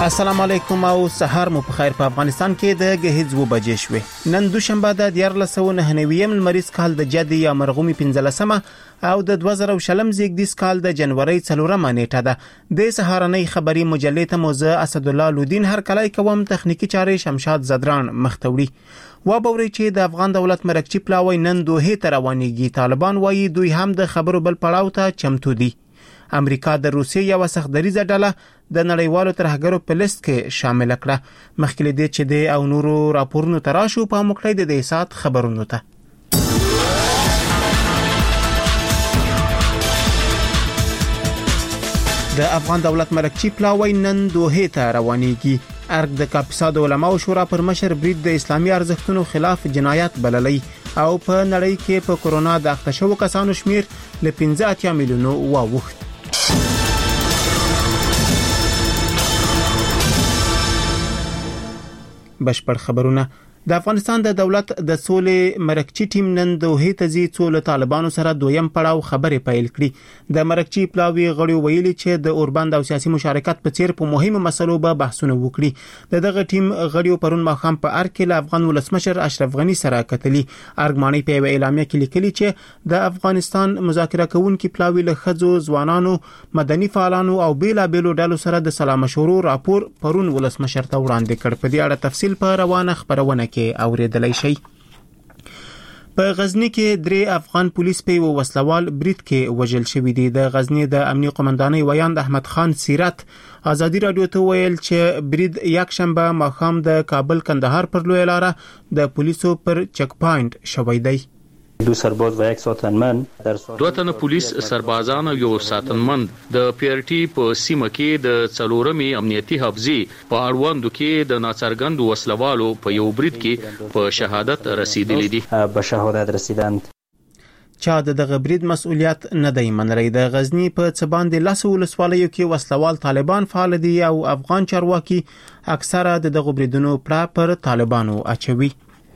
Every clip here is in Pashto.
السلام علیکم او سحر مو په خیر. په افغانستان کې د غهیز و بجې شوې. نن دوشنبه د 1499 لمریز کال د جدي یا مرغومي 15مه او د 2000 زیږدیز کال د جنوري 4مه نیټه ده. د سهارنۍ خبري مجلې ته موزه اسد الله لودین هر کله کوم تخنیکی چارې شمشاد زدران مختوړي. و بوري چې د افغان دولت مرکچی پلاوی نن دوه ته روانيږي. طالبان وایي دوی هم د خبرو بل پړاو ته چمتو دي. امریکا د روسیې یو سختدریزه ډله د نړیوالو ترهګرو په لیست کې شامل کړه. مخکې دې چې د او نورو راپورونو تراشو په مکړې د سات خبرونو ته. د افغان دولت مرکچی پلاوی نن دوه ته روانيږي. ارګ د کاپیسا د علماو شورا پر مشر برید د اسلامي ارزښتونو خلاف جنایت بللی او په نړۍ کې په کورونا د اخته شوو کسانو شمیر له 15 میلیونو واوښت. بشپړ خبرونه. د افغانستان د دولت د سولې مرکچی ټیم نن دوه ته ځي څو له طالبانو سره دویم پړاو خبرې پیل کړي. د مرکچی پلاوی غړي ویلي چې د اوربند او سیاسي مشارکت په څیر په مهمو مسلو به بحثونه وکړي. دغه ټیم غړي پرون ماخام په ارګ کې له افغان ولسمشر اشرف غنی سره کتلي. ارګمانی په اعلامیه کې لیکلي چې د افغانستان مذاکره کوونکي پلاوی له خځو، ځوانانو، مدني فعالانو او بیلابېلو ډلو سره د سلا مشورو راپور پرون ولسمشر ته وړاندې کړ. په دې اړه تفصیل په روانه خبرونه کې اوریدلای شي. په غزنی کې 3 افغان پولیس په وسلوال برید کې وژل شوی دي. د غزنی د امنیه قومندانۍ ویاند احمد خان سیرت ازادي رادیو ته ویل چې برید یک شنبه ماخام د کابل کندهار پر لوی لار د پولیسو پر چک پاینټ شوی دی. دو سرباز و یک ساتنمند در دو تن پولیس سربازان او یو ساتنمند د پیرټي په سیمه کې د څلورمي امنیتي حفظي په اړوندو کې د ناڅرګند وسلوالو په یو برید کې په شهادت رسیدلي دي. به شهادت رسیدند. چا دغه برید مسؤلیت نه دی منلی. د غزنی په څباندې لاس ولسوالیو کې وسلوال طالبان فعال دي او افغان چارواکي اکثره دغه بریدونو پر طالبانو اچوي.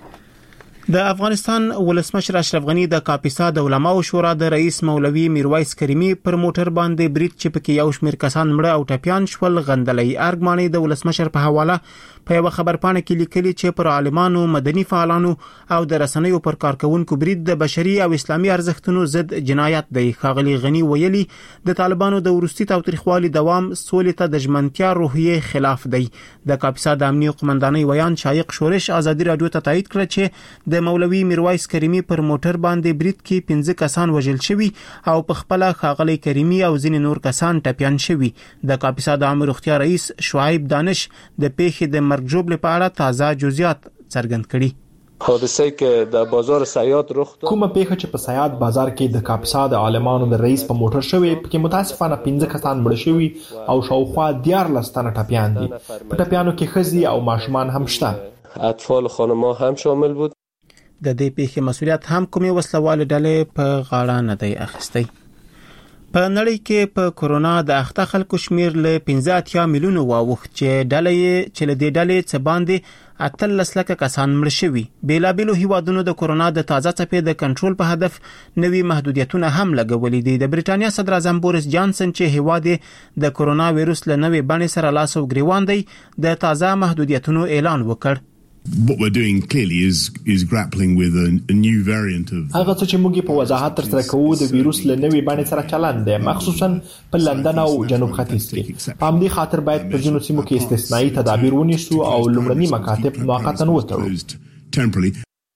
د افغانستان ولسمشر اشرف غنی د کاپیسا د علماو شورا د رئیس مولوی میرویس کریمی پر موټر باندې برید چې پکې یو شمېر کسان مړه او ټپیان شول غندلې. ارګمانی د ولسمشر په حواله په یو خبرپاڼه کې لیکلي چې پر عالمانو، مدني فعالانو او د رسنیو پر کارکونکو برید د بشري او اسلامي ارزښتونو ضد جنایت دی. ښاغلي غنی ویلي د طالبانو د وروستي تاوتریخوالي دوام سولې ته د ژمنتیا روحیه خلاف دی. د کاپیسا د امنیه قومندانۍ ویان شایق شورش ازادي رادیو ته تایید کړ چې د مولوی میرویس کریمی پر موټر باندې برید کې 15 کسان وژل شوي او په خپل ښاغلي کریمی او ځینې نور کسان ټپیان شوي. د کاپیسا د عامه روغتیا رئیس شعیب دانش د پیښې د مرګ جوړ لپاره تازه جزئیات څرګند کړي. حادثه که در بازار سیاد رخ داد. کومه پیښه چې په سیاد بازار کې د کاپیسا د عالمانو د رئیس په موټر شوی پکې متاسفانه 15 کسان مړ شوي او شاوخوا 14 تنه ټپیان دي. په ټپیانو کې ښځې او ماشومان هم شته. اطفال خانم‌ها هم شامل بود. د دې پیښې مسؤلیت هم کومې وسلوال ډلې په غاړه نه دی اخیستی. په نړۍ کې په کورونا د اخته خلکو شمیر له 15 میلیونو واوښت چې له دې ډلې څخه باندې 18 لک کسان مړ شوي. بیلابېلو هیوادونو د کورونا د تازه څپې د کنټرول په هدف نوي محدودیتونه هم لګولې دي. د بریټانیا صدر اعظم بوریس جانسن چې هیواد د کورونا وایروس له نوې بڼې سره لاس او ګریوان دی د تازه محدودیتونو اعلان وکړ. What we're doing clearly is grappling with a new variant of هغه څه چې موږ په وضاحت تر کوو د وایروس له نوې بڼې سره چلند دی، مخصوصا په لندن او جنوب ختیځ کې. په همدې خاطر باید په ځینو سیمو کې استثنایی تدابیر ونیسو او لومړني مکاتب موقتا وتړو.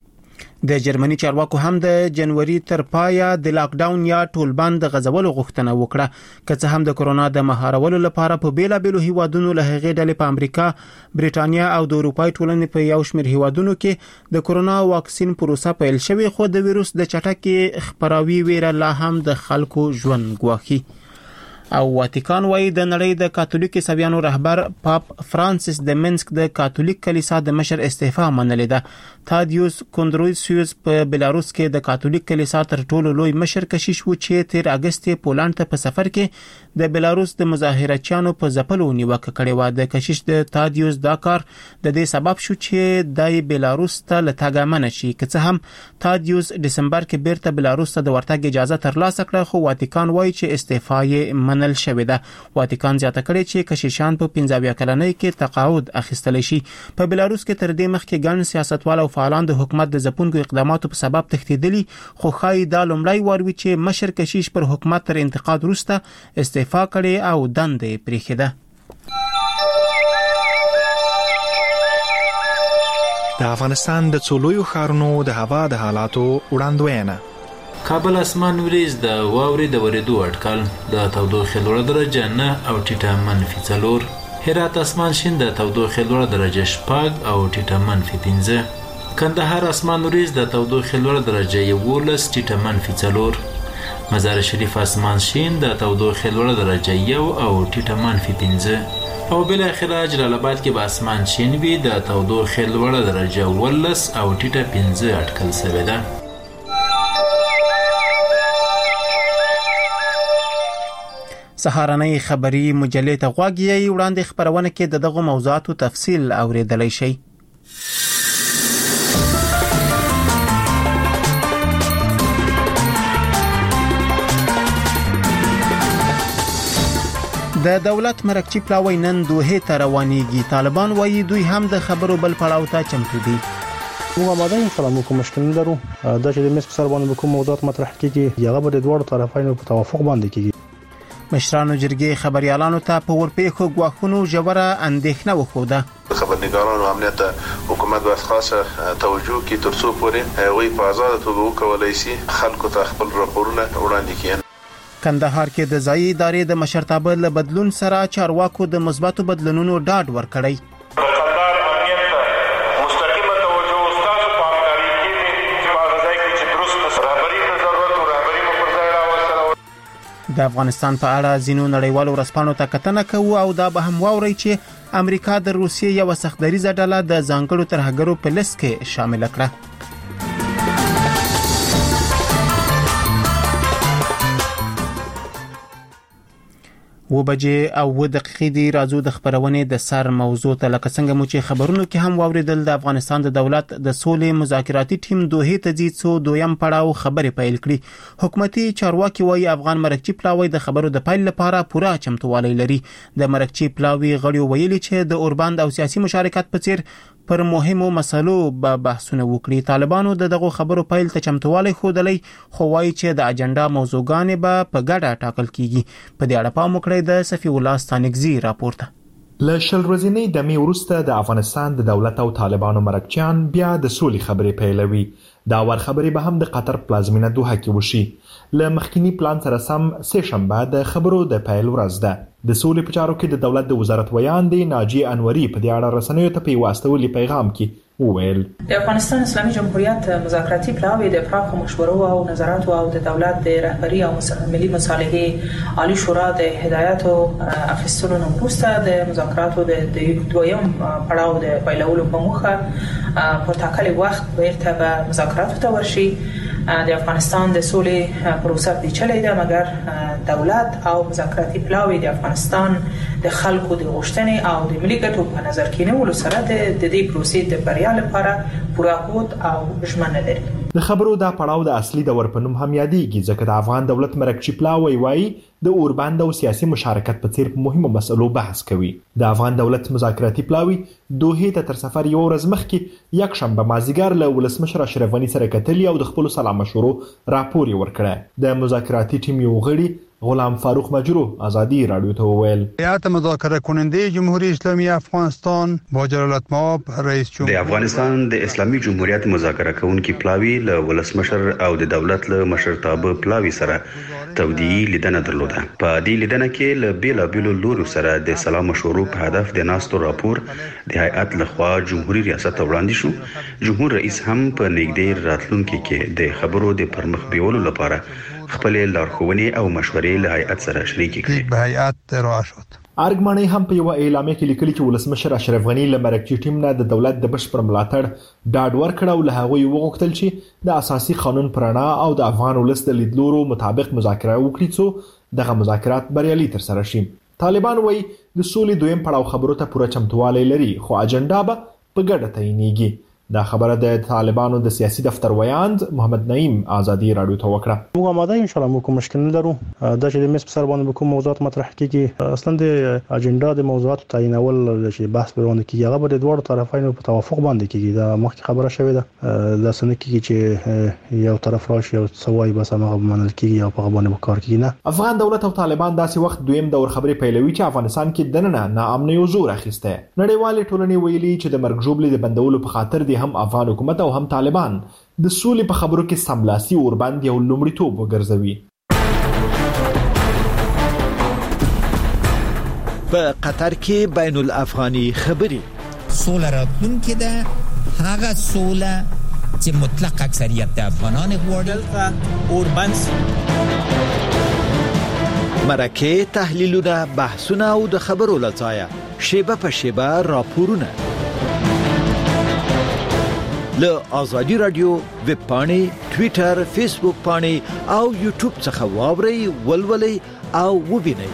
د جرمني چارواکو هم د جنوري تر پایه د لاک ډاون یا ټولبند غځولو غوښتنه وکړه. که څه هم د کورونا د مهارولو لپاره په بیلابېلو هیوادونو له هغې ډلې په امریکا، بریټانیا او د اروپای ټولنې په یو شمېر هیوادونو کې د کورونا واکسین پروسه پیل شوې، خو د وایروس د چټکې خپراوي ویره لا هم د خلکو ژوند ګواښي. او واتیکان وایي د نړۍ د کاتولیک عیسویانو رهبر پاپ فرانسیس د منسک د کاتولیک کلیسا د مشر استعفا منلې ده. تادیوس کوندروسیوس په بلاروس کې د کاتولیک کلیسا تر ټولو لوی مشر کشیش و چې 13 اگست پولند ته په سفر کې د بلاروس د مظاهرچیانو په ځپلو نیوکه کړې و. د کشیش د تادیوس دا کار د دې سبب شو چې د بلاروس ته لټاګه منع شي. که څه هم تادیوس دسمبر کې بیرته بلاروس ته د ورتګ اجازه ترلاسه کړه، خو واتیکان وایي چې استعفا یې منل شوې ده. واتیکان زیاته کړې چې کشیشان په 15 کلنۍ کې تقاعد اخیستل شي. په بلاروس کې تر دې مخکې ګڼ سیاستوال او فعالان د حکومت د ځپونکو اقداماتو په سبب تښتېدلي، خو ښایي دا لومړی وار وي چې مشر کشیش پر حکومت تر انتقاد وروسته استعفا کړې او دندې پرېښې ده. د افغانستان د څولویو ښارونو د هوا د حالاتو وړاندوینه. کابل اسمان وریځ د واورې د ورېدو اټکل، د تودوخې لوړه درجه 9 او ټیټه -4. هرات اسمان شین د تودوخې لوړه درجه 6 او ټیټه -5. کندهار اسمان وریځ د تودوخې لوړه درجه 11 ټیټه -4. مزار شریف اسمان شین د تودوخې لوړه درجه 1 او ټیټه -5. او بل اخره جلال آباد کې به اسمان شین وي د تودوخې لوړه درجه 11 او ټیټه 15 اټکل شوې ده. سهارنۍ خبري مجلې ته غوږ یې. وړاندې خبرونه کې د دغه موضوعاتو تفصیل اوریدلای شئ. د دولت مرکچی پلاوی نن دوه ته روانيږي. طالبان وایي دوی هم د خبرو بل پړاو ته چمتو دي. موږ آماده یو سره موږ مشکل نه لرو. دا چې د مس په سر باندې کوم موضوعات مطرح کیږي هغه به د دوه طرفینو په توافق باندې کیږي. مشرانو جرګې خبريالانو ته په ورپېښو غواخونو جوړه اندېښنه وښوده. خبرنګارانو امنیت حکومت واس خاصه توجه کی ترڅو پورې وی په آزاد توګه وکولای شي خلکو ته خپل راپورونه وړاندې کړي. کندهار کې د ځایي ادارې د مشرتابه له بدلون سره چارواکو د مثبتو بدلونونو ډاډ ورکړی. د افغانستان په اړه ځینو نړیوالو ورځپاڼو ته کتنه کوو او دا به هم واوري چې امریکا د روسیې یو سختدریزه ډله د ځانګړو ترهګرو په لیست کې شامل کړه. و بجې او 2 دقیقې دی. راځو د خبرونې د سر موضوع ته. لکه څنګه مو چې خبرونو کې هم واوریدل، د افغانستان د دولت د سولې مذاکراتي ټیم دوه ته ځي څو دویم پړاو خبرې پیل کړي. حکومتي چارواکي وایي افغان مرکچی پلاوی د خبرو د پیل لپاره پوره چمتووالی لري. د مرکچی پلاوی غړي ویلي چې د اوربند او سیاسي مشارکت په څیر پر مهمو مسلو به بحثونه وکړي. طالبانو دغه خبرو پیل ته چمتووالی ښودلی، خو وایي چې د اجنډا موضوعګانې به په ګډه ټاکل کیږي. په دې اړه پام وکړئ د صفی الله ستانکزی راپورته. له شل ورځې دمې وروسته د افغانستان د دولت او طالبانو مرکچیان بیا د سولې خبرې پیلوي. دا ور خبرې به هم د قطر پلازمینه دوحه کې وشي. له مخکینی پلان سره سم سه شنبه د خبرو د پیل ورځ ده. د سولې په چارو کې د دولت د وزارت ویان دی ناجی انوري په دې اړه رسنیو ته په واسطه پیغام کې وویل د افغانستان اسلامي جمهوریت مذاکراتي پلاوی د پراخ مشورو او نظرات او د دولت د رهبری او ملي مصالحې عالی شورا د هدایت او افسرو وروسته د مذاکراتو د دویم پړاو د پیلولو په موخه په ټاکلي وخت بیرته به مذاکراتو ته ورشي. د افغانستان د سولې پروسه پیچلې ده، مګر دولت او مذاکراتي پلاوی د افغانستان د خلکو د غوښتنې او د ملي ګټو په نظر کې نیولو سره د دې پروسې د بریا لپاره پوره هوډ او ژمنه لري. د خبرو دا پړاو د اصلي دور په نوم هم یادېږي، ځکه د افغان دولت مرکچی پلاوی وایي د اوربند او سیاسي مشارکت په څیر مهمو مسلو بحث کوي. د افغان دولت مذاکراتي پلاوی دوه ته تر سفر یو ورځ مخکې یک شنبه مازیګر له ولسمشر اشرف غنی سره کتلی او د خپل سلام مشورو راپور ورکړه. د مذاکراتي ټیم یو غړي غلام فاروق مجرو آزادی رادیو ته وویل هیئت مذاکره کننده جمهوری اسلامی افغانستان با جلالتمآب رئیس جمهور د افغانستان د اسلامي جمهوریت مذاکره کوونکي پلاوی له ولسمشر او د دولت له مشرتابه پلاوی سره تودیعي لیدنه درلوده. په دې لیدنه کې له بیلابیلو لورو سره د سلام مشورو په هدف د ناستو راپور د هیئت لخوا جمهوریت ریاست وړاندې شو. جمهور رئیس هم په نږدې راتلونکي کې د خبرو د پرمخ بیولو لپاره خپل لارښوونې او مشورې له هیئت سره شریک کړي. به هیئت ارائه شد. ارګمنۍ هم په یو اعلامیه کې لیکلي چې ولسمشر اشرف غنی له مرکچی ټیم نه د دولت د بشپړ ملاتړ ډاډ ورکړ او له هغه وغوښتل چې د اساسي قانون پرانا او د افغان ولس د لیدلورو مطابق مذاکره وکړي څو دغه مذاکرات بریالي تر سره شي. طالبان وایي د سولې دویم پړاو خبرو ته پوره چمتووالی لري، خو اجنډا به په ګډه تعینېږي. دا خبره د طالبانو د سیاسي دفتر ویاند محمد نعیم آزادی رادیو ته وکړه. موږ آماده ان شاء الله موږ مشکل نه لرو دا چې د مس په سر باندې کوم موضوعات مطرح کیږي اصلا د اجنډا د موضوعات تعینول چې بحث باندې کیږي هغه به د دوه طرفینو په توافق باندې کیږي. دا مخکې خبره شوې ده دا سن کیږي چې یو طرف راشي او سوای بس هغه منل کیږي او په باندې کار کیږي نه. افغان دولت او طالبان داسې وخت دویم دور خبرې پیلوي چې افغانستان کې دننه ناامنۍ او زور اخیسته. نړیوال ټولنې ویلي چې د مرګ ژوبلې د بندولو په خاطر دي هم افغان حکومت او هم طالبان د سولې په خبرو کې سملاسي اوربند یو لومړیتوب وګرځوي. په قطر کې بین الافغاني خبرې سوله راتلونکې ده هغه سوله چې مطلق اکثریت د افغانان غواړي اوربند مرکه تحلیلونه بحثونه او د خبرو لځایه شیبه په شیبه راپورونه له آزادی رادیو ویب پاڼې ټوئیټر فیسبوک پاڼې او یوټیوب څخه واورئ ولولئ او وبینئ.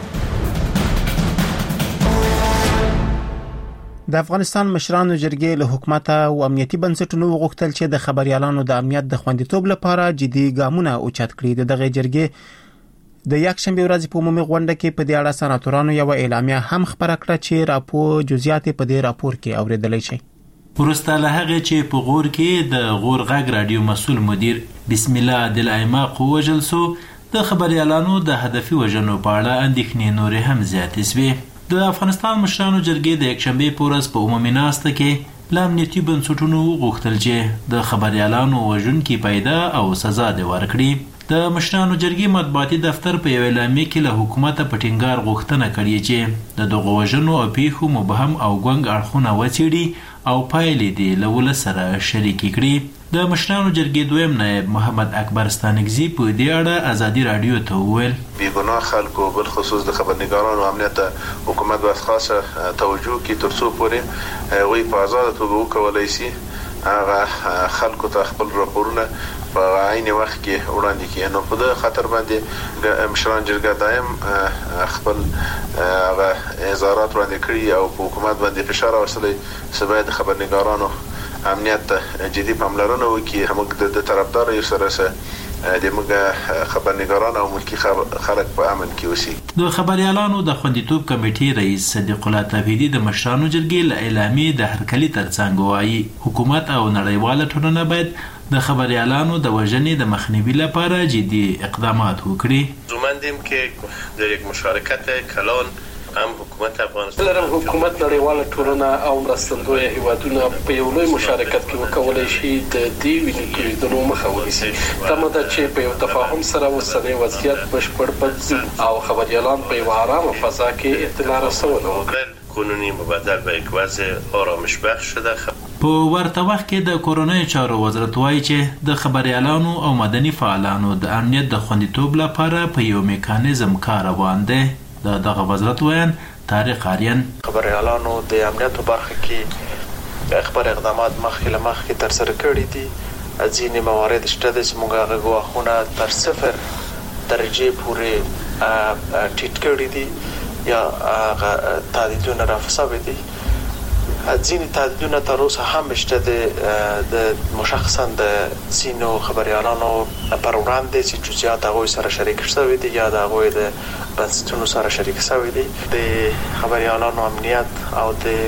د افغانستان مشرانو جرګې له حکومت او امنیتي بنسټونو وغوښتل چې د خبريالانو د امنیت د خوندیتوب لپاره جدي ګامونه اوچت کړي. دغه جرګې د یکشنبه ورځې په عمومي غونډه کې په دې اړه سناتورانو یو اعلامیه هم خبره کړه چې راپور جزئیات په دې راپور کې اوریدلای شي. ورسته له هغه چې په غور کې د غور غږ رادیو مسؤل مدیر بسم الله عادل ایماق وژل سو د خبريالانو د هدفي وژنو په اړه اندېښنې نورې هم زیاتې شوې. د افغانستان مشرانو جرګې د یکشنبه په ورځ په عمومي ناسته کې له امنیتي بنسټونو غوښتل چې د خبريالانو وژونکي پیدا او سزا دې ورکړي. د مشرانو جرګې مطبوعاتي دفتر په یو اعلامیه کې له حکومت په ټینګار غوښتنه کړې چې د دغو وژنو او پیښو مبهم او ګونګ اړخونه وڅېړي او پایلې دې له ولس سره شریکې کړي. د مشرانو جرګې دویم نائب محمد اکبر ستانکزي په دې اړه آزادي رادیو ته وویل بیګناه خلکو بل خصوص د خبرنګارانو امنیت حکومت باید خاصه توجه کړي ترڅو پورې وی په آزاد توګه وکولای شي هغه خلکو ته خپل راپورونه په عین وخت کې وړاندې کړي. نو په دې خاطر باندې مشران جرګه دایم خپل هغه اظهارات وړاندې کړي او په حکومت باندې فشار راوستلی چې باید خبرنګارانو امنیت جدي پاملرنه وکړي. موږ د طرفدار یو سره د موږ خبرنګاران او ملکی خلک په امن کې اوسي. د خبريالانو د خوندیتوب کمیټې رئیس صدیق الله توحیدی د مشرانو جرګې له اعلامیې د هرکلي ترڅنګ وایي حکومت او نړیواله ټولنه باید د خبريالانو د وژنې د مخنیوي لپاره جدي اقدامات وکړي. زمندیم که در یک مشارکت کلان هم حکومت افغانستان لرم حکومت نړیواله ټولنه او مرستندوی هیوادونه په یو لوی مشارکت کې وکولای شي د دې وینې تویېدلو مخه ونیسي. تمه ده چې په یو تفاهم سره اوسنی وضعیت بشپړ بدل او خبريالان په یو آرامه فضا کې اطلاع رسونه وکړي. کنونی مبادل به یک وضع آرامش بخش شده. په ورته وخت کې د کورونای چارو وزارت وایي چې د خبريالانو او مدني فعالانو د امنیت د خوندیتوب لپاره په یو میکانیزم کار روان دی. دغه وزارت وایي طارق آریان خبريالانو د امنیت په برخه کې خبر اقدامات مخکې تر سره کړي دي. ځینې موارد شته چې موږ هغه ګواښونه تر 0 درجه پورې ټیټ کړي دي یا تعدیلونه رافضه دي. ځینې تعدیلونه تر اوسه هم شته د مشخصا د ځینو خبريالانو پر وړاندې چې جزئیات هغوی سره شریک شوي دي یا د هغوی د بنسټونو سره شریک شوي دي. د خبريالانو امنیت او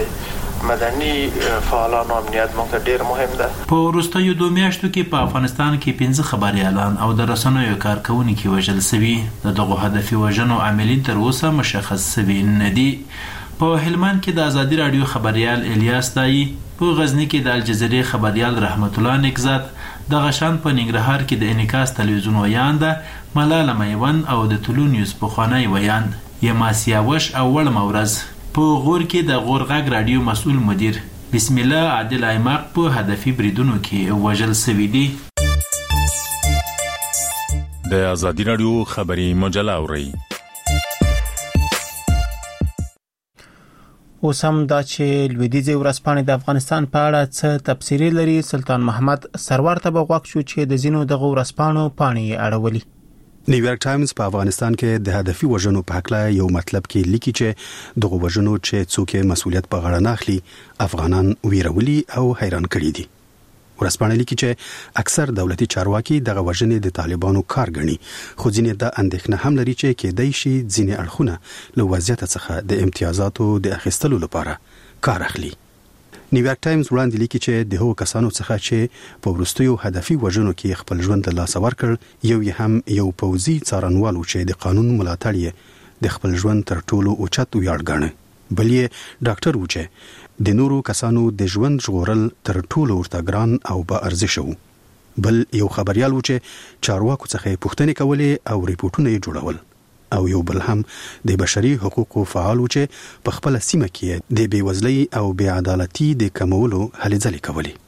د مدني فعالانو امنیت موږ ډیر مهم ده. په وروستیو 2 میاشتو کې په افغانستان کې 15 خبريالان او د رسنیو کارکونکي وژل شوي. دغه هدفي وژنو عاملین تر اوسه مشخص شوي نه دي. په هلمند کې د آزادي رادیو خبريال الیاس دای، په غزنی کې د الجزیرې خبريال رحمت الله نکزاد، د غشان په ننګرهار کې د انعکاس تلویزیون ویاند ملاله میوند او د طلوع نیوز پخوانی ویاند یماسیاوش او وړ مورز. په غور کې د غور غږ رادیو مسؤل مدیر بسم الله عادل ایماق په هدفي بریدونو کې وژل شوی دی. د آزادي رادیو خبري مجله اوري. اوس هم دا چې لویدیځي ورځپاڼې د افغانستان په اړه څه تبصرې لري. سلطان محمد سرور ته بغوښ شو چې د زینو دغه ورځپاڼو پاڼې اړولي. نیویارک ټایمز په افغانستان کې د هدفي وژنو په اړه یو مطلب کې لیکي چې دغه وژنو چې څوک مسؤلیت په غاړه نه اخلي افغانان ویرولي او حیران کړي دي. ورسپانه لیکي چې اکثر دولتي چارواکي دغه وژنې د طالبانو کار ګڼي، خو ځینې د اندېښنه هم لري چې کېدای شي ځینې اړخونه له وضعیت څخه د امتیازاتو د اخیستلو لپاره کار اخلي. نیویارک ټایمز وړاندې لیکي چې د هغو کسانو څخه چې په وروستیو هدفي وژنو کې خپل ژوند له لاسه ورکړ، یو هم یو پوځي څارنوال و چې د قانون ملاتړ یې د خپل ژوند تر ټولو اوچت ویاړ ګاڼه، بل یې ډاکټر و چې د نورو کسانو د ژوند ژغورل تر ټولو ورته ګران او با ارزښه و، بل یو خبريال و چې چارواکو څخه پوښتنې کولې او ریپورتونه یې جوړول، او یو بل هم د بشري حقوقو فعال و چې په خپل سیمه کې د بیوزلۍ او بې عدالتۍ د کمولو هلې ځلې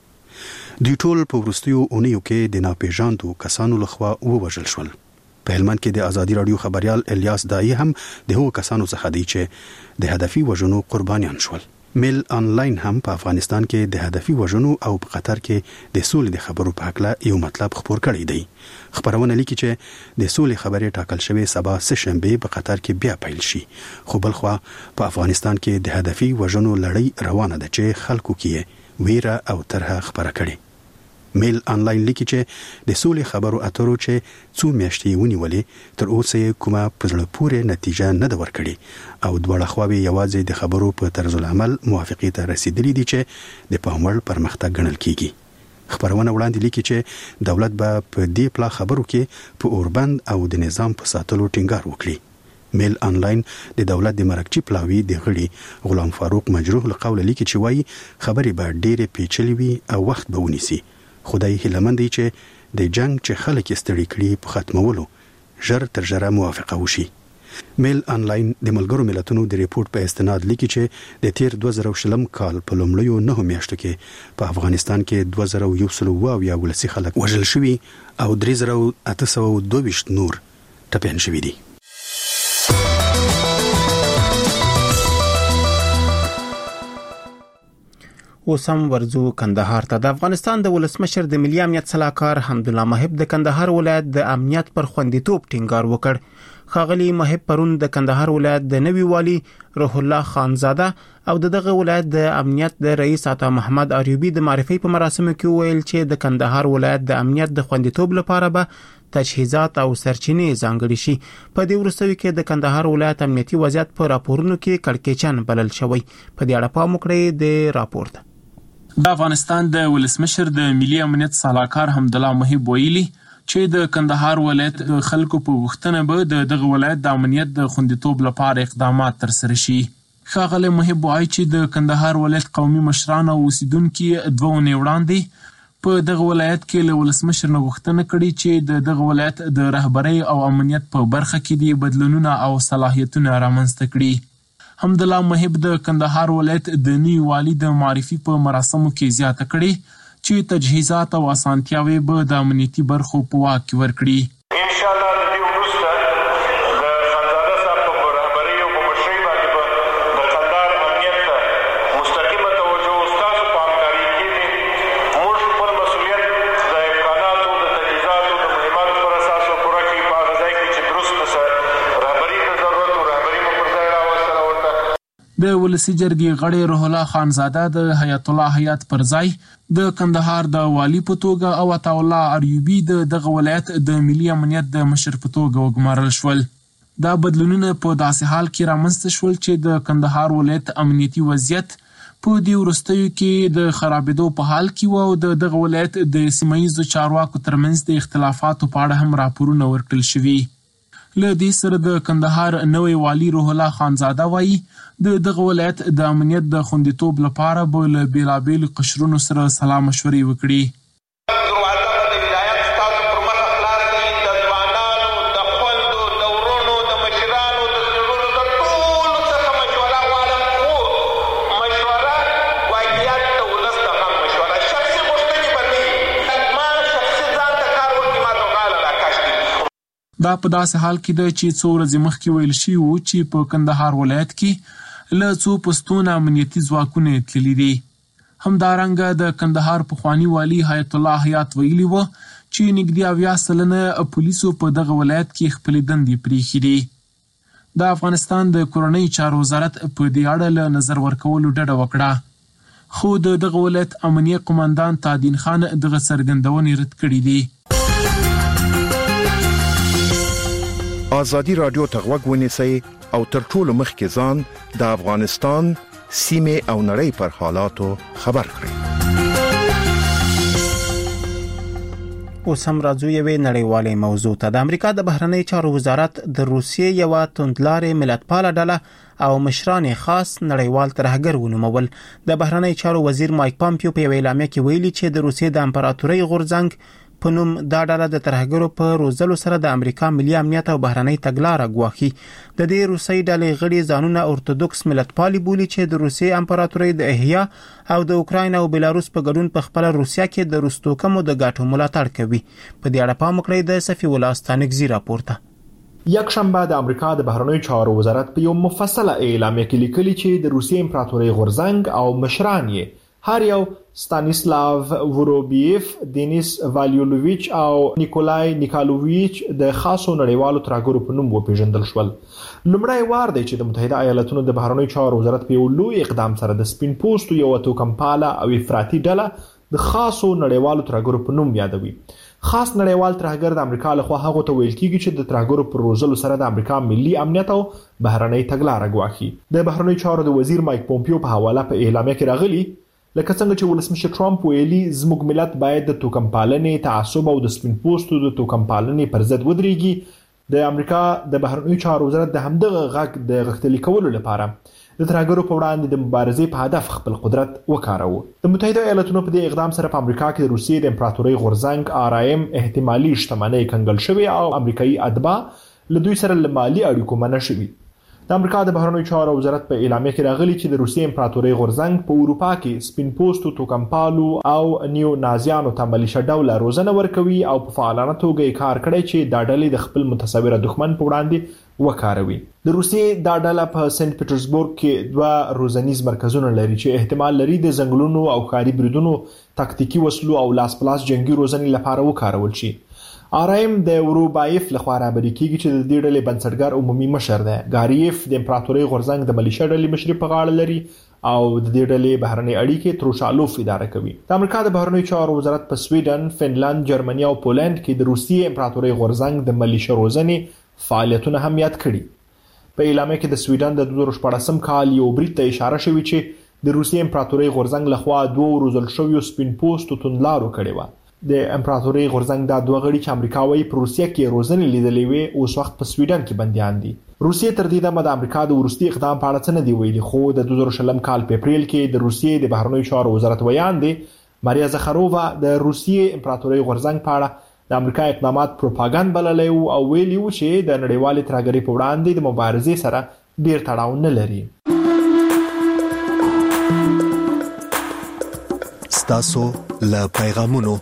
کولې. دوی ټول په وروستیو اونیو کې د ناپېژاندو کسانو لخوا ووژل شول. په هلمند کې د ازادي رادیو خبريال الیاس دایی هم د هغو کسانو څخه دی چې د هدفي وژنو قربانیان شول. میل آنلاین هم په افغانستان کې د هدفي وژنو او په قطر کې د سولې د خبرو په اړه یو مطلب خبر کړی دی. خبرونه لیکي چې د سولې خبرې ټاکل شوې سبا سه شنبه په قطر کې بیا پیل شي، خو بلخوا په افغانستان کې د هدفي وژنو لړۍ روانه ده چې خلکو کې ویره او طرحه خبره کړي. میل آنلاین لیکي چې د سولې خبرو اترو چې څو میاشتې ونیولې تر اوسه یې کومه په زړه پورې نتیجه نه ده ورکړې او دواړه خواوې یوازې د خبرو په طرز العمل موافقې ته رسیدلي دي چې د پام وړ پرمختګ ګڼل کیږي. خبرونه وړاندې لیکي چې دولت به په دې پلا خبرو کې په اوربند او د نظام په ساتلو ټینګار وکړي. میل آنلاین د دولت د مرکزی پلاوی د غړي غلام فاروق مجروح له قوله لیکي چې وایي خبرې به ډېرې پیچلې وي او وخت به ونیسي، خدای هیلمن دی چې د جنگ چې خلک استړي کړي په ختمولو ژر تر ژره موافقه وشي. میل آنلاین د ملګرو ملتونو د ریپورت په استناد لیکي چې د تیر 2020 کال په لومړیو 9 میاشتو کې په افغانستان کې 2100 ولسی خلک وژل شوي او 3822 نور ټپيان شوي دي. وسم ورزو کندهار ته. د افغانستان د ولسمشر د ملي امنیت صلاحکار حمدالله محب د کندهار ولایت د امنیت پر خوندیتوب ټینګار وکړ. ښاغلي محب پرون د کندهار ولایت د نوي والی روح الله خانزاده او دغه ولایت د امنیت د رئیس عطا محمد اریوبی د معرفي په مراسمو کې ویل چې د کندهار ولایت د امنیت د خوندیتوب لپاره به تجهیزات او سرچینې ځانګړي شي. په دې وروستیو کې د کندهار ولایت امنیتي وضعیت په راپورونو کې کړکېچن بلل شوی. په دې اړه پام وکړئ د راپور ته. د افغانستان د ولسمشر د ملي امنیت صلاحکار حمدالله محب ویلي چې د کندهار ولایت خلکو په غوښتنه به دغه ولایت د امنیت د خوندیتوب لپاره اقدامات ترسره شي. ښاغلی محب وایي چې د کندهار ولایت قومي مشران او اوسیدونکي 2 اونۍ وړاندې په دغه ولایت کې له ولسمشر نه غوښتنه کړې چې دغه ولایت د رهبرۍ او امنیت په برخه کې د بدلونونه او صلاحیتونه رامنځته کړي. حمدالله محب د کندهار ولایت د نوي والي د معرفي په مراسمو کې زیاته کړې چې تجهیزات او اسانتیاوې به د امنیتي برخو په واک کې ورکړي. ان شاء الله د دې وروسته د خانزاده صاحب په رهبرۍ او په مشرۍ باندې به د کندهار امنیت ته مستقیمه توجه او ستاسو په همکارۍ کېږي. موږ خپل مسؤلیت د امکاناتو د تجهیزاتو د مهماتو پر اساس پوره کوي په هغه ځای کې چې درست رهبرۍ ته ضرورت او رهبرۍ مو پر ځای راوستله ورته. د ولسي جرګې غړی روح الله خانزاده د حیات الله حیات پر ځای د کندهار د والی په توګه او عطا الله اریوبی دغه ولایت د ملي امنیت د مشر په توګه وګمارل شول. دا بدلونونه په داسې حال کې رامنځته شول چې د کندهار ولایت امنیتي وضعیت په دې وروستیو کې د خرابېدو په حال کې و او دغه ولایت د سیمهییزو چارواکو ترمنځ د اختلافاتو په اړه هم راپورونه ورکړل شوي. له دې سره د کندهار نوی والی روح الله خانزاده وایي دغه ولایت د امنیت د خوندیتوب لپاره به له بیلابیلو قشرونو سره سلا مشورې وکړي. دا په داسې حال کې ده چې څو ورځې مخکې ویل شوي وو چې په کندهار ولایت کې له څو پوستونه امنیتي ځواکونه تللي دي. همدارنګه د کندهار پخواني والي حیات الله حیات ویلي وو چې نږدې 80% پولیسو په دغه ولایت کې خپلې دندې پرېښې دي. د افغانستان د کورنۍ چارو وزارت په دې اړه له نظر ورکولو ډډه وکړه. خو دغه ولایت امنیه قومندان تادین خان دغه څرګندونې رد کړې دي. ازادي رادیو ته غوږ ونیسئ او تر ټولو مخکې ځان د افغانستان سیمه او نړۍ پر حالاتو خبر کړئ. اوس هم راځو یوې نړیوالې موضوع ته. د امریکا د بهرنی چارو وزارت د روسیې یو توندلارې ملتپاله ډله او مشران خاص نړیوال ترهګر ونومول. د بهرنی چارو وزیر مایک پامپیو په ویلامه کې ویلي چې د روسیې د امپراتورۍ غورځنګ په نوم دا ډله د ترهګرو په روزلو سره د امریکا ملي امنیت او بهرنی تګلارې ګواښي. د دې روسي ډلې غړي ځانونه اورتودوکس ملتپالي بولي چې د روسیې امپراتورۍ د احیا او د اوکراین او بیلاروس په ګډون په خپل روسیا کې د روستوکمو د ګټو ملاتړ کوي. په دې اړه پام وکړئ د صفي ولاستانګزي راپورته. یکشنبه د امریکا د بهرنیو چارو وزارت په یو مفصله اعلامیه کې لیکلي چې د روسیې امپراتورۍ غورځنګ او مشران یې هر یو ستانیسلاو وروبیف، دینیس والیولویچ او نیکولای نیکالوویچ د خاصو نړیوالو ترهګرو په نوم وپیژندل شول. لومړی وار دی چې د متحده ایالاتونو د بهرنیو چارو وزارت په یو لوی اقدام سره د سپین پوستو یو توکمپاله او افراطي ډله د خاصو نړیوالو ترهګرو په نوم یادوي. خاص نړیوال ترهګر د امریکا لخوا هغه ته ویل کیږي چې د ترهګرو پر روزلو سره د امریکا ملي امنیت او بهرنی تګلارې ګواښي. د بهرنیو چارو د وزیر مایک پومپیو په حواله په اعلامیه کې راغلي لکه څنګه چې ولسمشر ټرمپ ویلي زموږ ملت باید د توکمپالنې، تعصب او د سپین پوستو د توکمپالنې پر ضد ودرېږي. د امریکا د بهرنیو چارو وزارت د همدغه غږ د غښتلي کولو لپاره د ترهګرو په وړاندې د مبارزې په هدف خپل قدرت وکاروه. د متحده ایالاتونو په دې اقدام سره په امریکا کې د روسیې د امپراتورۍ غورځنګ RIM احتمالي شتمنۍ کنګل شوی او امریکایي اتباع له دوی سره مالي اړیکو منع شوي. د امریکا د بهرنیو چارو وزارت په اعلامیه کې راغلي چې د روسیې امپراتورۍ غورځنګ په اروپا کې سپین پوستو، توکمپالو او نیو نازیانو ته ملیشه ډوله روزنه ورکوي او په فعالانه توګه یې کار کړی چې دا ډلې د خپل متصوره دښمن په وړاندې وکاروي. د روسیې دا ډله په سنت پیټرزبورګ کې 2 روزنیز مرکزونه لري چې احتمال لري د ځنګلونو او ښاري بریدونو، تاکتیکي وسلو او لاس پلاس جنگي روزنې لپاره وکارول شي. RIM د وروبایف لخوا رهبري کیږي چې د دې ډلې بنسټګر عمومي مشر دی. ګاریف د امپراتورۍ غورځنګ د ملیشه ډلې مشري په غاړه لري او د دې ډلې بهرنۍ اړیکې تروشالوف اداره کوي. د امریکا د بهرنیو چارو وزارت په سویډن، فنلند، جرمني او پولند کې د روسیې امپراتورۍ غورځنګ د ملیشه روزنې فعالیتونه هم یاد کړي. په اعلامیه کې د سویډن د 2014 کال یو برید ته اشاره شوې چې د روسیې امپراتورۍ غورځنګ لخوا 2 روزل شویو سپین پوستو توندلارو کړي و. د امپراتورۍ غورځنګ د 2 غړي چې امریکاوي په روسیه کې روزنې لیدلې وي اوس وخت په سویډن کې بنديان دي. روسیې تر دې دمه د امریکا د ورستي اقدام په اړه څه نه دی ویلي، خو د 2020 کال په اپریل کې د روسیې د بهرنیو چارو وزارت ویان دی ماریا زخارووا د روسیې امپراتورۍ غورځنګ په اړه د امریکا اقدامات پروپاګاندا بللې او ویلي و چې د نړیوالې ترهګرۍ په وړاندې د مبارزې سره ډیر تړاو نه لري. ستاسو له پیغامونو.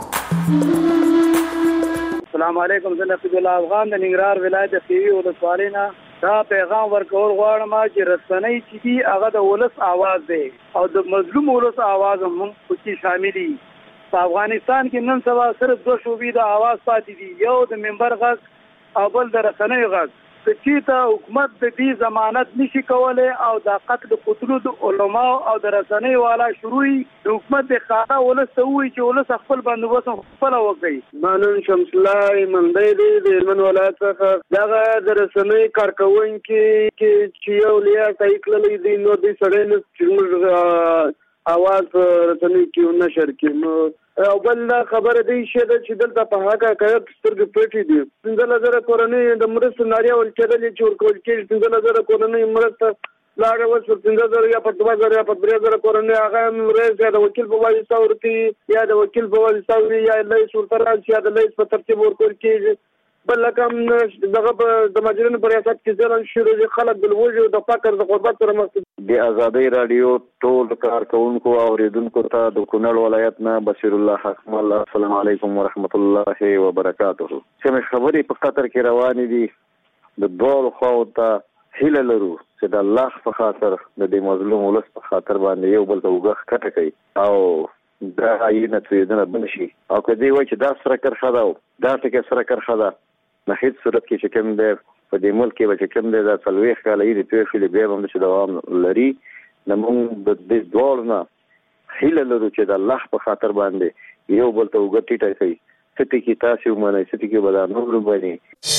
السلام علیکم، زه نفیذ الله افغان د ننګرهار ولایت خیوي ولسوالۍ نه دا پیغام ورکول غواړم چې رسنۍ چې دي هغه د ولس आवाज دی او د مظلوم ولس आवाज هم پکې شامل دي. په افغانستان کې نن سبا صرف 2 شوبې د आवाज پاتې دي، یو د منبر غږ او بل د رسنۍ غږ. چې ته حکومت د دې ضمانت نشي کولای او د قتل قتلو د علما او د رسنۍ والا شروعي د حکومت د خاطا ولس ته وایي چې ولس خپل بندوبست خپل وکړي. مانن شمس الله مندې د هلمند ولایت څخه دغه د رسنۍ کارکونکي چې یو لیا سایکلې دي نو د سړی نه आवाज رسنۍ کې نشر کړي. او بل خبره دی چې دلته په هغه حقایق سترګې پټې دي. 15000 کورنۍ د مرستې ناریا ول کېدل چې ورکول کېږي. 15000 کورنۍ مرسته لاړه وس 15000 یا په 2000 یا په 3000 کورنۍ هغه مرز یا د وکیل په واسطه ورته یا د وکیل په واسطه یا لای سلطنت یا د لای په ترتیب ورکول کېږي. بل کوم دغه د مجرمینو پر ریاست کې ځلن شروع دي خلک د وجو د فقر د غربت سره مخ دي. د ازادۍ رادیو ټول کارکونکو او اوریدونکو ته د کونړ ولایت نه بشیر الله حکمل السلام علیکم ورحمت الله وبرکاته. چې خبرې په قطر کې روانې دي د دوه خواو ته هیله لرو چې د الله په خاطر د دې مظلوم ولس په خاطر باندې یو بل ته وګخ کټه کوي او دا عینه تریدنه بنشي او کدی وای چې دا سره کرخه دا دا ټکي سره کرخه دا نه هیڅ صورت کې چې کوم دی په دې ملک کې چې کوم دی دا څلويخ کاله یې ته فل به هم چې دوام لري نو موږ د دې ډول نه هیله لرو چې د الله په خاطر باندې یو بل ته وګټی کوي ستې کې تاسو ومنئ ستې کې بدن نور باندې.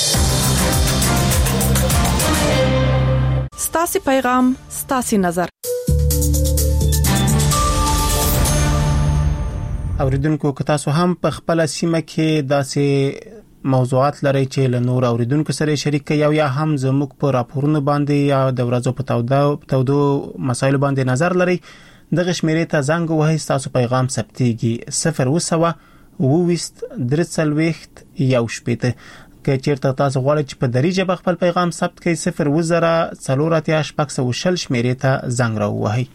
ستاسو پیغام ستاسو نظر. اوریدونکو که تاسو هم په خپل سیمه کې داسې موضوعات لرئ چې له نور اوریدونکو سره شریک کړئ یا هم زموږ په راپورونو باندې یا د ورځو په تودو مسایلو باندې نظر لرئ دغه شمیرې ته زنګ ووهئ. تاسو پیغام ثبتېږي 020 یو شپېته. که چیرته تاسو غواړئ چې په دري ژبه خپل پیغام ثبت کړئ 020 شمیرې ته زنګ راووهئ.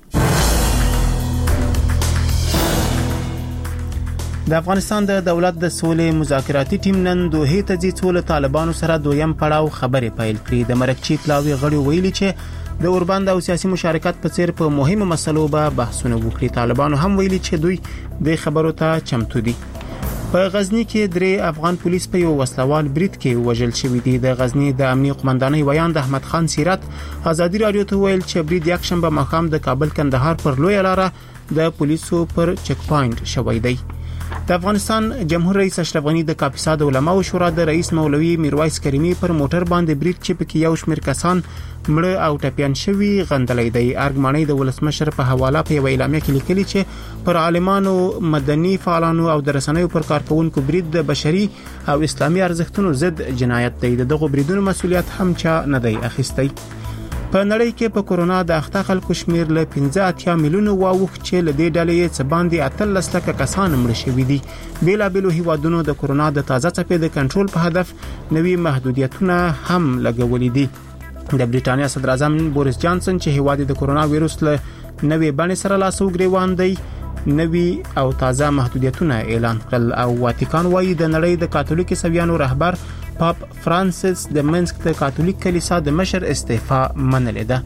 د افغانستان د دولت د سولې مذاکراتي ټیم نن دوحې ته ځي چې له طالبانو سره دویم پړاو خبرې پیل کړې. د مرکچی پلاوی غړي ویلي چې د اوربند او سیاسي مشارکت په څیر په مهمه مسلو به بحثونه وکړي. طالبانو هم ویلي چې دوی د خبرو ته چمتو دي. په غزنی کې 3 افغان پولیس په یو وسلوال برید کې وژل شوی دي. د غزنی د امنیه قومندانۍ ویان د احمد خان سیرت ازادي رادیو ته ویل چې برید یکشنبه ماښام د کابل کندهار پر لوی لاره د پولیسو پر چک پوینټ شوی دی. د افغانستان جمهور رئیس اشرف غنی د کاپیسا د علماء شورا د رئیس مولوی میرویس کریمی پر موټر باندې برید چې پکې یو شمېر کسان مړه او ټپيان شوي غندلې دی. ارګمانۍ د ولسمشر په حواله په اعلامیه کې لیکلي چې پر عالمانو، مدني فعالانو او د رسنیو پر کارکونکو برید د بشري او اسلامي ارزښتونو ضد جنایت دی. دغه بریدونو مسؤلیت هم چا نه دی اخیستی. په نړۍ کې په کورونا د اخته خلکو شمیر له 15 میلیونو واوښت چې له دې ډلې څخه باندې 13 لک کسان مړه شوي دي. بیلابېلو هیوادونو د کورونا د تازه څپې د کنټرول په هدف نوي محدودیتونه هم لګولې دي. د بریټانیا صدر اعظم بوریس جانسن چې هیواد د کورونا وایروس له نوې بڼې سره لاس وګریوان دی نوي او تازه محدودیتونه اعلان کړل. او واتیکان وايي د نړۍ د کاتولیک سویانو رهبر پاپ فرانسیس د منسک د کاتولیک کلیسا د مشر استعفا منلې ده.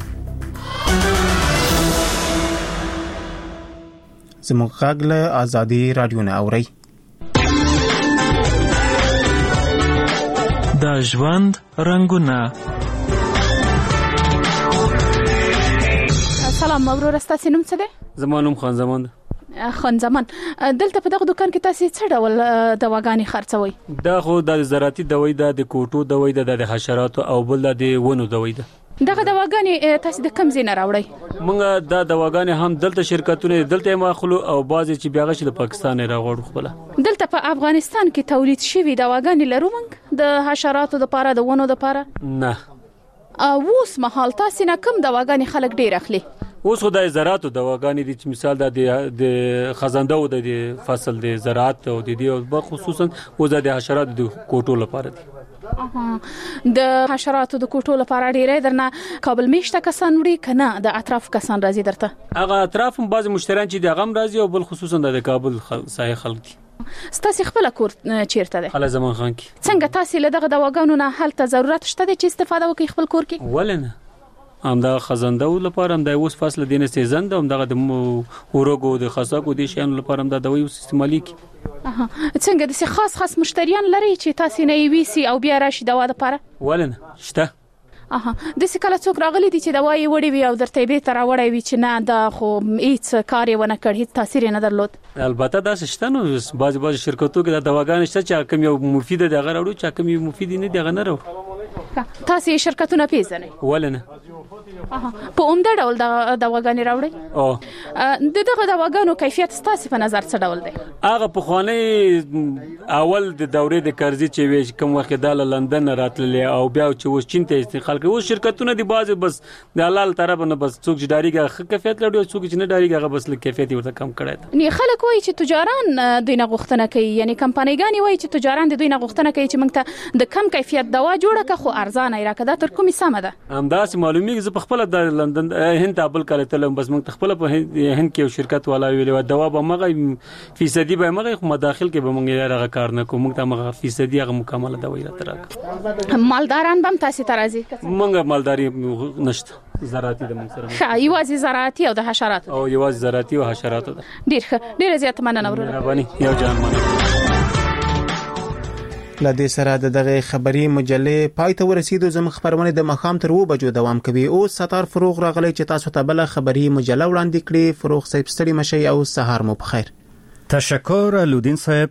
زموږ غږ له ازادي رادیو نه اوري. د ژوند رنگونه. سلام مبرور، تاسو نوم څه دی؟ زما نوم خان زمان. خان زمان، دلته په دغه دکان کې تاسو څه ډول دواګانې خرڅوي؟ دا خو د زراعتي دوی ده، د کوټو دوی ده، د حشراتو او بل د ونو دوی ده. دغه دواګانې تاسو د کوم ځای نه راوړئ؟ موږ دا دواګانې هم دلته شرکتونه دلته ماخلو او بعضی چې بیاغه چې د پاکستان راوړو خپل. دلته په افغانستان کې تولید شوی دواګانې لرو موږ د حشراتو لپاره، د ونو لپاره؟ نه. اوس مهال تاسو نه کوم دواګانې خلک ډیر اخلي؟ اوس خدای زراعت دواګانې دي چې مثال د خزنده او د فصل د زراعت او د دې خصوصا او د حشرات د کوټو لپاره دي. د حشراتو د کوټو لپاره ډیره درنه کابل میشته کسان وړي کنه د اطراف کسان راځي درته؟ هغه اطراف هم بعض مشتریان چې د غم راځي او بل خصوصا د کابل سایه خلک دي. ستاسو خپل کور چیرته دی؟ خلا زمان خان کې. څنګه تاسو له دغه دواګانو نه هلته ضرورت شته چې استفاده وکړئ خپل کور کې؟ ولنه هم دا خزنده لپاره هم د اوس فصل دینه سیزن ده، هم دغه د اورګو د خاصاکو د شیان لپاره هم دا دوی استعمالي کی. څنګه د خاص مشتریان لري چې تاسو نه ویسي او بیا راشي دوا لپاره؟ ولنه شته. د کله څوک راغلي دي چې دوايي وړي وي او درته به تر وړي وي چې نه دا خو هیڅ کار یې ونه کړ، هیڅ تاثیر نه درلود؟ البته دا شته نو بعض شرکتو کې د دواګانې شته چې کوم یو مفیده دی هغه راوړي، چې کوم یو مفید نه دی هغه نه راوړي. تاسو شرکتونه پیژنئ؟ ولنه په عمده ډول د دواګانې راوړي؟ دغه دواګانو کیفیت تاسو په نظر څه ډول دی؟ هغه په خواني اول د دورې د قرضې چې وې کوم وخت د لندن راتللې او بیا چې اوس چین ته استقال کوي، اوس شرکتونه دی بعض بس د حلال طرف نه بس څوک جداريګه کیفیت لري او څوک چې نه داريګه بس له کیفیت ورته کم کړی. نه خلک وایي چې تجاران دوی نه غوښتنه کوي، یعنی کمپنیګانی وایي چې تجاران دوی نه غوښتنه کوي چې موږ ته د کم کیفیت دوا جوړه که خو ارزانه یې راکړه. تر کومه سمه ده؟ همداس معلومیږي چې په خپل د لندن هند ابل کله تلم بس موږ خپل په هند کې شرکت والا ویلو دوا به مغه فیصدي به مغه مداخل کې به موږ راغ کار نه کوو، موږ ته مغه فیصدي هغه مکمل دوا یې راته راک. مالداران بم تاسو ته راځي؟ موږ مالداري نشته، زراعتي د موږ سره یوازې زراعتي او د حشرات او یوازې زراعتي او حشرات ده. ډیر زیات مننه ورونه. مهرباني یو جان مننه. لدې سره دغه خبري مجلې پای ته ورسیدو. زموږ خبرونه د مخام تر 2 بجو دوام کوي. او ستار فروغ راغلی چې تاسو ته بل خبري مجله وړاندې کړي. فروغ صاحب ستړي مشي او سهار مو بخیر. تشکر الودین صاحب.